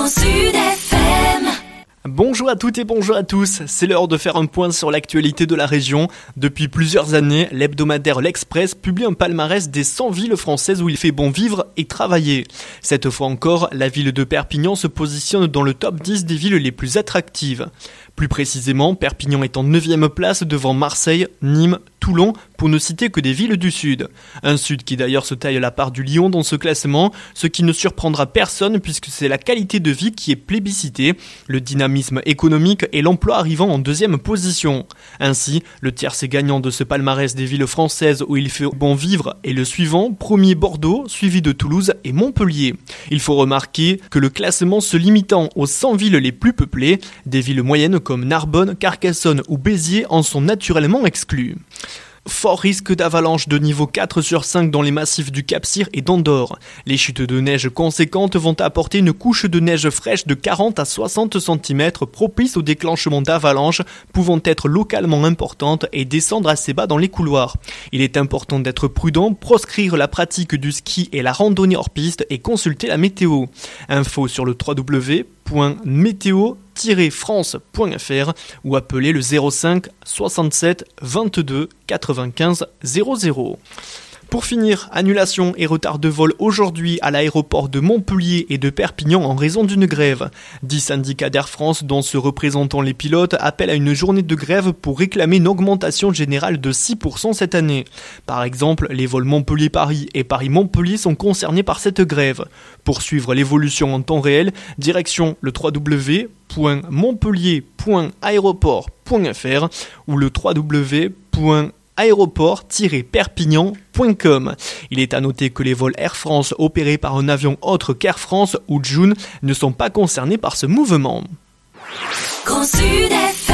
Grand Sud FM. Bonjour à toutes et bonjour à tous, c'est l'heure de faire un point sur l'actualité de la région. Depuis plusieurs années, l'hebdomadaire L'Express publie un palmarès des 100 villes françaises où il fait bon vivre et travailler. Cette fois encore, la ville de Perpignan se positionne dans le top 10 des villes les plus attractives. Plus précisément, Perpignan est en 9e place devant Marseille, Nîmes, Toulon, pour ne citer que des villes du Sud. Un Sud qui d'ailleurs se taille la part du lion dans ce classement, ce qui ne surprendra personne puisque c'est la qualité de vie qui est plébiscitée, le dynamisme économique et l'emploi arrivant en 2e position. Ainsi, le tiercé gagnant de ce palmarès des villes françaises où il fait bon vivre est le suivant, premier Bordeaux, suivi de Toulouse et Montpellier. Il faut remarquer que le classement se limitant aux 100 villes les plus peuplées, des villes moyennes comme Narbonne, Carcassonne ou Béziers en sont naturellement exclus. Fort risque d'avalanche de niveau 4 sur 5 dans les massifs du Cap-Cyr et d'Andorre. Les chutes de neige conséquentes vont apporter une couche de neige fraîche de 40 à 60 cm propice au déclenchement d'avalanches pouvant être localement importantes et descendre assez bas dans les couloirs. Il est important d'être prudent, proscrire la pratique du ski et la randonnée hors piste et consulter la météo. Info sur le www.meteo-france.fr ou appeler le 05 67 22 95 00. Pour finir, annulation et retard de vol aujourd'hui à l'aéroport de Montpellier et de Perpignan en raison d'une grève. 10 syndicats d'Air France, dont ceux représentant les pilotes, appellent à une journée de grève pour réclamer une augmentation générale de 6% cette année. Par exemple, les vols Montpellier-Paris et Paris-Montpellier sont concernés par cette grève. Pour suivre l'évolution en temps réel, direction le www.montpellier.aéroport.fr ou le www.aéroport-perpignan.com. Il est à noter que les vols Air France opérés par un avion autre qu'Air France ou Joon ne sont pas concernés par ce mouvement. Grand Sud FM.